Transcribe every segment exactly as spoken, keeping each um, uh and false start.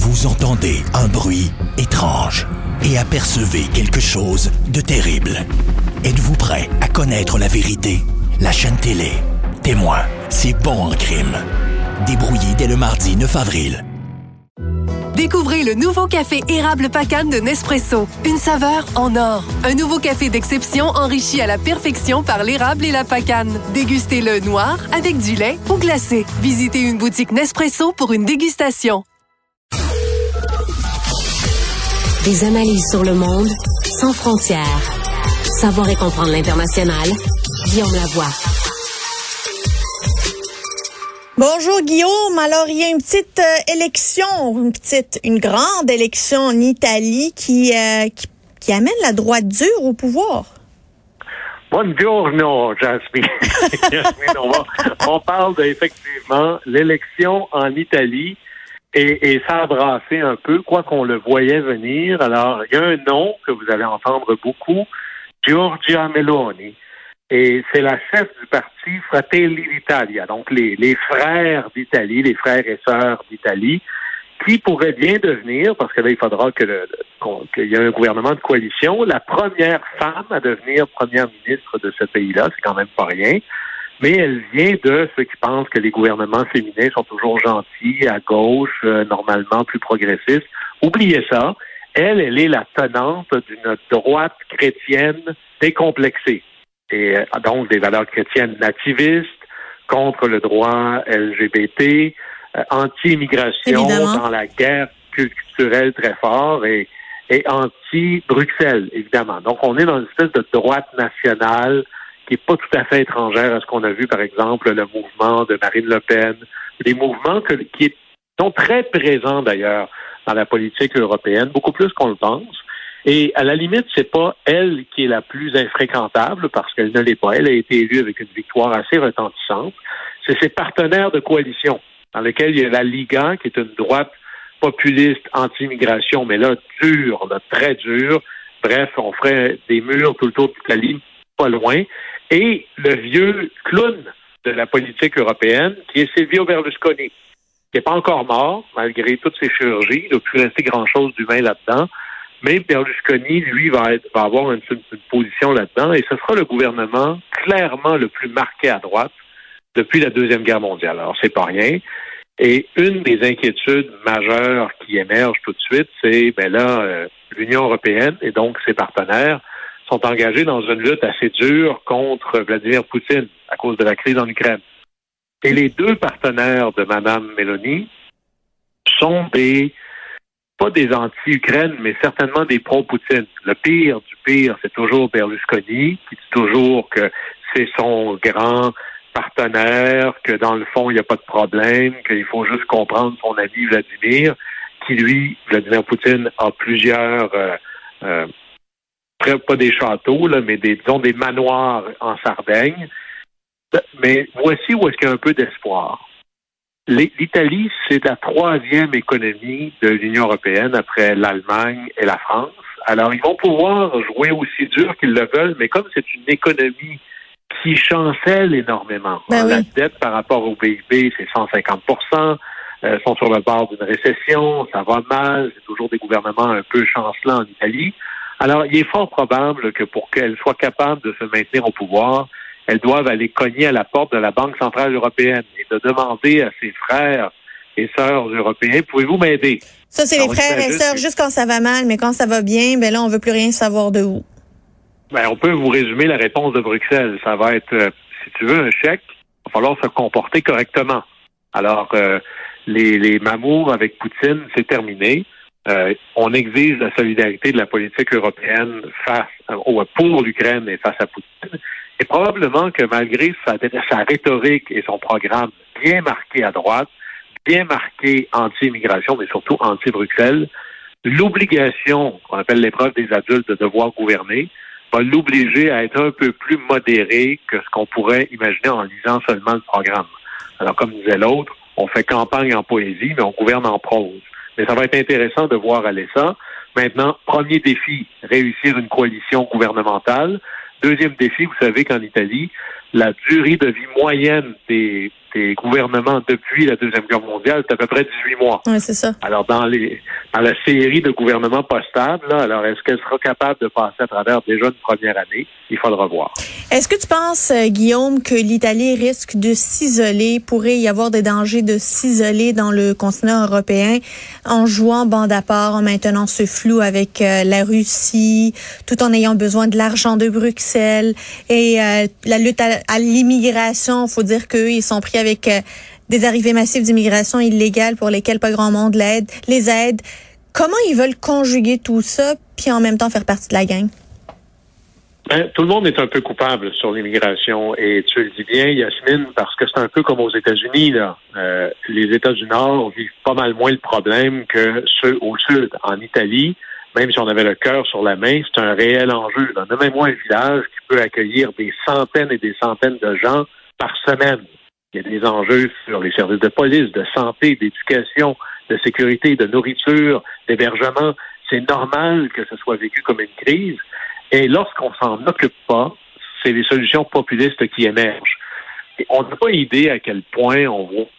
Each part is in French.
Vous entendez un bruit étrange et apercevez quelque chose de terrible. Êtes-vous prêt à connaître la vérité? La chaîne télé Témoin, c'est bon en crime. Débrouillé dès le mardi neuf avril. Découvrez le nouveau café érable Pacane de Nespresso. Une saveur en or. Un nouveau café d'exception enrichi à la perfection par l'érable et la pacane. Dégustez-le noir, avec du lait ou glacé. Visitez une boutique Nespresso pour une dégustation. Des analyses sur le monde sans frontières. Savoir et comprendre l'international. Guillaume Lavoie. Bonjour Guillaume. Alors, il y a une petite euh, élection, une petite, une grande élection en Italie qui, euh, qui, qui amène la droite dure au pouvoir. Buongiorno, Jasmine. Jasmine, on, va, on parle d'effectivement l'élection en Italie et, et ça a brassé un peu, quoi qu'on le voyait venir. Alors, il y a un nom que vous allez entendre beaucoup, Giorgia Meloni. Et c'est la chef du parti Fratelli d'Italia, donc les, les frères d'Italie, les frères et sœurs d'Italie, qui pourrait bien devenir, parce que là, il faudra que le, qu'il y ait un gouvernement de coalition, la première femme à devenir première ministre de ce pays-là, c'est quand même pas rien, mais elle vient de ceux qui pensent que les gouvernements féminins sont toujours gentils, à gauche, euh, normalement plus progressistes. Oubliez ça, elle, elle est la tenante d'une droite chrétienne décomplexée. Et donc des valeurs chrétiennes nativistes, contre le droit L G B T, euh, anti-immigration, évidemment, dans la guerre culturelle très fort et, et anti-Bruxelles, évidemment. Donc on est dans une espèce de droite nationale qui est pas tout à fait étrangère à ce qu'on a vu, par exemple, le mouvement de Marine Le Pen, des mouvements que, qui sont très présents d'ailleurs dans la politique européenne, beaucoup plus qu'on le pense. Et à la limite, c'est pas elle qui est la plus infréquentable, parce qu'elle ne l'est pas. Elle a été élue avec une victoire assez retentissante. C'est ses partenaires de coalition, dans lesquels il y a la Liga, qui est une droite populiste anti-immigration, mais là, dure, là, très dure. Bref, on ferait des murs tout le tour de l'Italie, pas loin. Et le vieux clown de la politique européenne, qui est Silvio Berlusconi, qui n'est pas encore mort, malgré toutes ses chirurgies. Il n'a plus resté grand-chose d'humain là-dedans. Mais Berlusconi, lui, va, être, va avoir une, une, une position là-dedans et ce sera le gouvernement clairement le plus marqué à droite depuis la Deuxième Guerre mondiale. Alors, c'est pas rien. Et une des inquiétudes majeures qui émergent tout de suite, c'est, ben là, euh, l'Union européenne et donc ses partenaires sont engagés dans une lutte assez dure contre Vladimir Poutine à cause de la crise en Ukraine. Et les deux partenaires de Mme Meloni sont des pas des anti-Ukraine, mais certainement des pro-Poutine. Le pire du pire, c'est toujours Berlusconi, qui dit toujours que c'est son grand partenaire, que dans le fond, il n'y a pas de problème, qu'il faut juste comprendre son ami Vladimir, qui lui, Vladimir Poutine, a plusieurs, euh, euh, pas des châteaux, là, mais des, disons, des manoirs en Sardaigne. Mais voici où est-ce qu'il y a un peu d'espoir. L'Italie, c'est la troisième économie de l'Union européenne après l'Allemagne et la France. Alors, ils vont pouvoir jouer aussi dur qu'ils le veulent, mais comme c'est une économie qui chancelle énormément, ben oui. La dette par rapport au P I B, c'est cent cinquante pour cent, euh, sont sur le bord d'une récession, ça va mal, c'est toujours des gouvernements un peu chancelants en Italie. Alors, il est fort probable que pour qu'elle soit capable de se maintenir au pouvoir, elles doivent aller cogner à la porte de la Banque centrale européenne et de demander à ses frères et sœurs européens, pouvez-vous m'aider? Ça, c'est Alors, les frères et sœurs juste quand ça va mal, mais quand ça va bien, ben là, on veut plus rien savoir de vous. Ben, on peut vous résumer la réponse de Bruxelles. Ça va être, euh, si tu veux un chèque, il va falloir se comporter correctement. Alors, euh, les, les mamours avec Poutine, c'est terminé. Euh, on exige la solidarité de la politique européenne face euh, pour l'Ukraine et face à Poutine. Et probablement que malgré sa, sa rhétorique et son programme bien marqué à droite, bien marqué anti-immigration, mais surtout anti-Bruxelles, l'obligation, qu'on appelle l'épreuve des adultes de devoir gouverner, va l'obliger à être un peu plus modéré que ce qu'on pourrait imaginer en lisant seulement le programme. Alors, comme disait l'autre, on fait campagne en poésie, mais on gouverne en prose. Mais ça va être intéressant de voir aller ça. Maintenant, premier défi, réussir une coalition gouvernementale. Deuxième défi, vous savez qu'en Italie, la durée de vie moyenne des, des gouvernements depuis la Deuxième Guerre mondiale, c'est à peu près dix-huit mois. Oui, c'est ça. Alors, dans les dans la série de gouvernements pas stables, là, alors est-ce qu'elle sera capable de passer à travers déjà une première année? Il faut le revoir. Est-ce que tu penses, euh, Guillaume, que l'Italie risque de s'isoler, pourrait y avoir des dangers de s'isoler dans le continent européen en jouant bande à part, en maintenant ce flou avec euh, la Russie, tout en ayant besoin de l'argent de Bruxelles et euh, la lutte à, à l'immigration? Il faut dire qu'eux, ils sont pris avec euh, des arrivées massives d'immigration illégale pour lesquelles pas grand monde l'aide, les aide. Comment ils veulent conjuguer tout ça puis en même temps faire partie de la gang? Ben, tout le monde est un peu coupable sur l'immigration et tu le dis bien, Yasmine, parce que c'est un peu comme aux États-Unis, là. Euh, les États du Nord vivent pas mal moins le problème que ceux au Sud. En Italie, même si on avait le cœur sur la main, c'est un réel enjeu. Nommez-moi un village qui peut accueillir des centaines et des centaines de gens par semaine. Il y a des enjeux sur les services de police, de santé, d'éducation, de sécurité, de nourriture, d'hébergement. C'est normal que ce soit vécu comme une crise. Et lorsqu'on s'en occupe pas, c'est les solutions populistes qui émergent. Et on n'a pas idée à quel point on voit,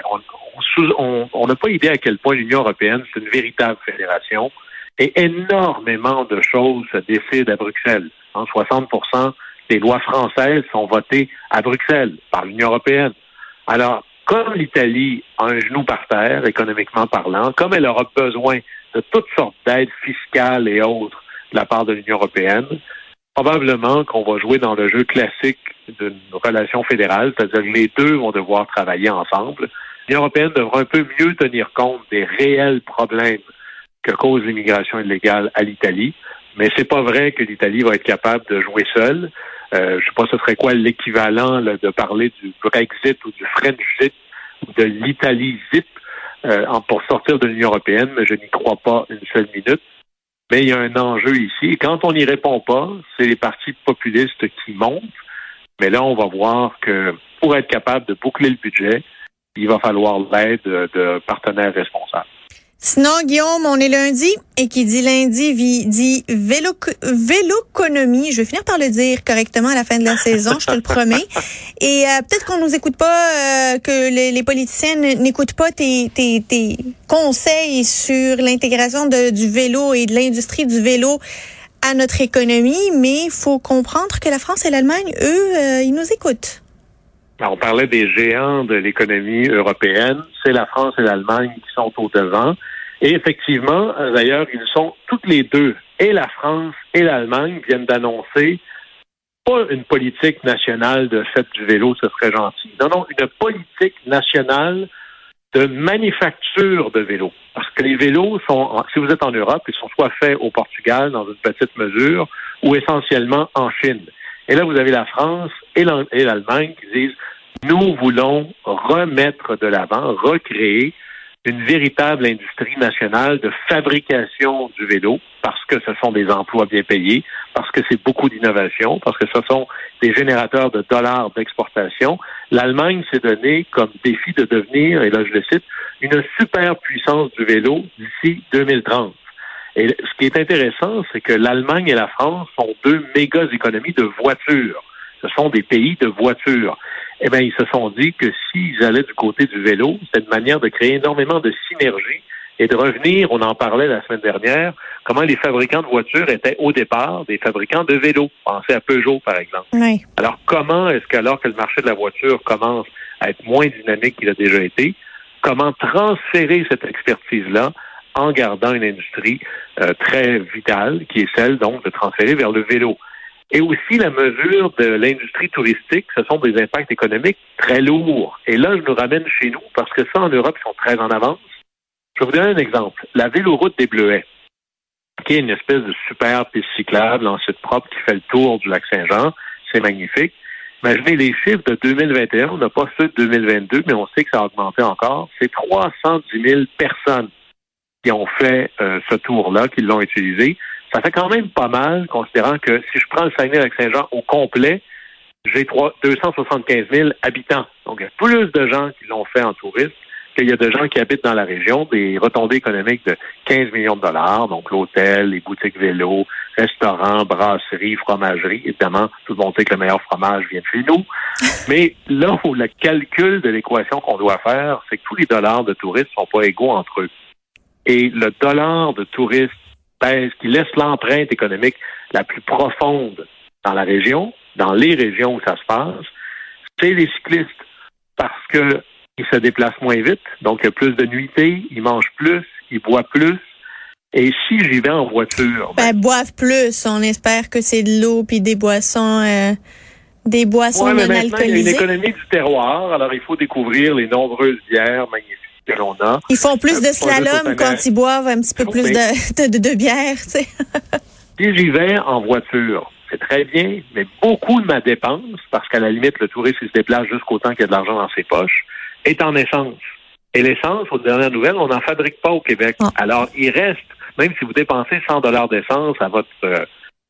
on n'a pas idée à quel point l'Union européenne, c'est une véritable fédération. Et énormément de choses se décident à Bruxelles. En soixante pour cent des lois françaises sont votées à Bruxelles par l'Union européenne. Alors, comme l'Italie a un genou par terre, économiquement parlant, comme elle aura besoin de toutes sortes d'aides fiscales et autres de la part de l'Union européenne, probablement qu'on va jouer dans le jeu classique d'une relation fédérale, c'est-à-dire que les deux vont devoir travailler ensemble. L'Union européenne devra un peu mieux tenir compte des réels problèmes que cause l'immigration illégale à l'Italie, mais c'est pas vrai que l'Italie va être capable de jouer seule. Euh, je sais pas ce serait quoi l'équivalent là, de parler du Brexit ou du Frenchit ou de l'Italie-zip euh, pour sortir de l'Union européenne, mais je n'y crois pas une seule minute. Mais il y a un enjeu ici. Et quand on n'y répond pas, c'est les partis populistes qui montent. Mais là, on va voir que pour être capable de boucler le budget, il va falloir l'aide de partenaires responsables. Sinon, Guillaume, on est lundi et qui dit lundi dit vélo, véloconomie. Je vais finir par le dire correctement à la fin de la saison, je te le promets. Et euh, peut-être qu'on nous écoute pas, euh, que les, les politiciens n'écoutent pas tes, tes, tes conseils sur l'intégration de, du vélo et de l'industrie du vélo à notre économie, mais il faut comprendre que la France et l'Allemagne, eux, euh, ils nous écoutent. On parlait des géants de l'économie européenne. C'est la France et l'Allemagne qui sont au devant. Et effectivement, d'ailleurs, ils sont toutes les deux, et la France et l'Allemagne viennent d'annoncer pas une politique nationale de fête du vélo, ce serait gentil. Non, non, une politique nationale de manufacture de vélos. Parce que les vélos sont, si vous êtes en Europe, ils sont soit faits au Portugal dans une petite mesure ou essentiellement en Chine. Et là, vous avez la France et l'Allemagne qui disent « Nous voulons remettre de l'avant, recréer une véritable industrie nationale de fabrication du vélo parce que ce sont des emplois bien payés, parce que c'est beaucoup d'innovation, parce que ce sont des générateurs de dollars d'exportation. L'Allemagne s'est donné comme défi de devenir, et là je le cite, une superpuissance du vélo d'ici deux mille trente. Et ce qui est intéressant, c'est que l'Allemagne et la France sont deux méga économies de voitures. Ce sont des pays de voitures. Eh bien, ils se sont dit que s'ils allaient du côté du vélo, c'était une manière de créer énormément de synergie et de revenir, on en parlait la semaine dernière, comment les fabricants de voitures étaient au départ des fabricants de vélos. Pensez à Peugeot, par exemple. Oui. Alors, comment est-ce qu'alors que le marché de la voiture commence à être moins dynamique qu'il a déjà été, comment transférer cette expertise-là en gardant une industrie euh, très vitale, qui est celle, donc, de transférer vers le vélo. Et aussi la mesure de l'industrie touristique, ce sont des impacts économiques très lourds. Et là, je nous ramène chez nous, parce que ça, en Europe, ils sont très en avance. Je vais vous donner un exemple. La véloroute des Bleuets, qui est une espèce de super piste cyclable en site propre qui fait le tour du lac Saint-Jean, c'est magnifique. Imaginez les chiffres de deux mille vingt et un, on n'a pas ceux de deux mille vingt-deux, mais on sait que ça a augmenté encore. C'est trois cent dix mille personnes qui ont fait euh, ce tour-là, qui l'ont utilisé. Ça fait quand même pas mal, considérant que si je prends le Saguenay-Lac-Saint-Jean au complet, j'ai deux cent soixante-quinze mille habitants. Donc, il y a plus de gens qui l'ont fait en tourisme qu'il y a des gens qui habitent dans la région, des retombées économiques de quinze millions de dollars, donc l'hôtel, les boutiques vélos, restaurants, brasseries, fromageries. Évidemment, tout le monde sait que le meilleur fromage vient de chez nous. Mais là où le calcul de l'équation qu'on doit faire, c'est que tous les dollars de touristes sont pas égaux entre eux. Et le dollar de touristes pèse, qui laisse l'empreinte économique la plus profonde dans la région, dans les régions où ça se passe, c'est les cyclistes. Parce que ils se déplacent moins vite, donc il y a plus de nuitées, ils mangent plus, ils boivent plus. Et si j'y vais en voiture... Ben, ben boivent plus. On espère que c'est de l'eau puis des boissons euh, des boissons ouais, non mais alcoolisées. Il y a une économie du terroir, alors il faut découvrir les nombreuses bières magnifiques que l'on a. Ils font plus euh, de slalom quand ils boivent un petit peu plus de, de, de, de bière, tu sais. Si j'y vais en voiture, c'est très bien, mais beaucoup de ma dépense, parce qu'à la limite, le touriste il se déplace jusqu'au temps qu'il y a de l'argent dans ses poches, est en essence. Et l'essence, aux dernières nouvelles, on n'en fabrique pas au Québec. Oh. Alors, il reste, même si vous dépensez cent dollars d'essence à votre euh,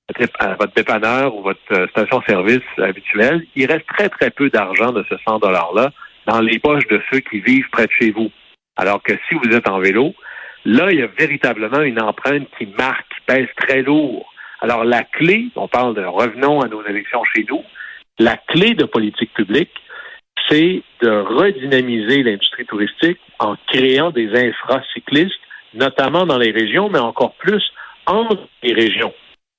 à votre dépanneur ou votre euh, station-service habituelle, il reste très, très peu d'argent de ce cent dollars-là dans les poches de ceux qui vivent près de chez vous. Alors que si vous êtes en vélo, là, il y a véritablement une empreinte qui marque, qui pèse très lourd. Alors, la clé, on parle de revenons à nos élections chez nous, la clé de politique publique, c'est de redynamiser l'industrie touristique en créant des infracyclistes, notamment dans les régions, mais encore plus entre les régions.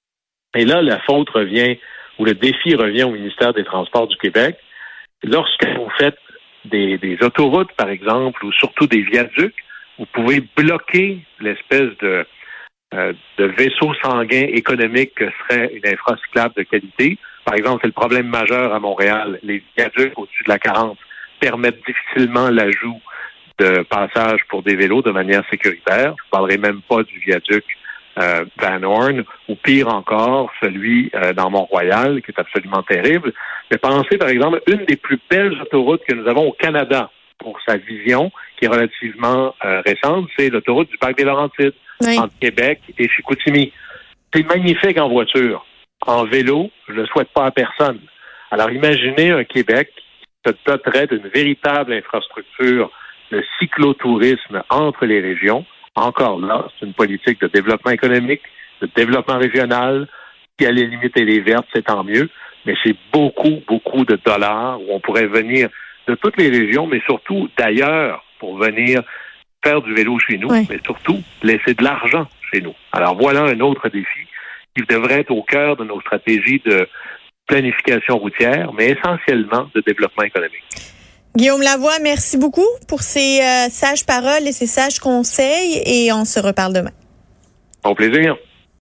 Et là, la faute revient, ou le défi revient au ministère des Transports du Québec. Lorsque vous faites des, des autoroutes, par exemple, ou surtout des viaducs, vous pouvez bloquer l'espèce de, euh, de vaisseau sanguin économique que serait une infracyclable de qualité. Par exemple, c'est le problème majeur à Montréal. Les viaducs au-dessus de la quarante permettent difficilement l'ajout de passages pour des vélos de manière sécuritaire. Je ne parlerai même pas du viaduc euh, Van Horn, ou pire encore, celui euh, dans Mont-Royal, qui est absolument terrible. Mais pensez, par exemple, une des plus belles autoroutes que nous avons au Canada pour sa vision, qui est relativement euh, récente, c'est l'autoroute du Parc des Laurentides, oui. entre Québec et Chicoutimi. C'est magnifique en voiture. En vélo, je ne le souhaite pas à personne. Alors, imaginez un Québec qui se doterait d'une véritable infrastructure de cyclotourisme entre les régions. Encore là, c'est une politique de développement économique, de développement régional. Si à la limite elle est verte, c'est tant mieux. Mais c'est beaucoup, beaucoup de dollars où on pourrait venir de toutes les régions, mais surtout d'ailleurs pour venir faire du vélo chez nous, oui. mais surtout laisser de l'argent chez nous. Alors voilà un autre défi qui devrait être au cœur de nos stratégies de planification routière, mais essentiellement de développement économique. Guillaume Lavoie, merci beaucoup pour ces euh, sages paroles et ces sages conseils, et on se reparle demain. Au plaisir.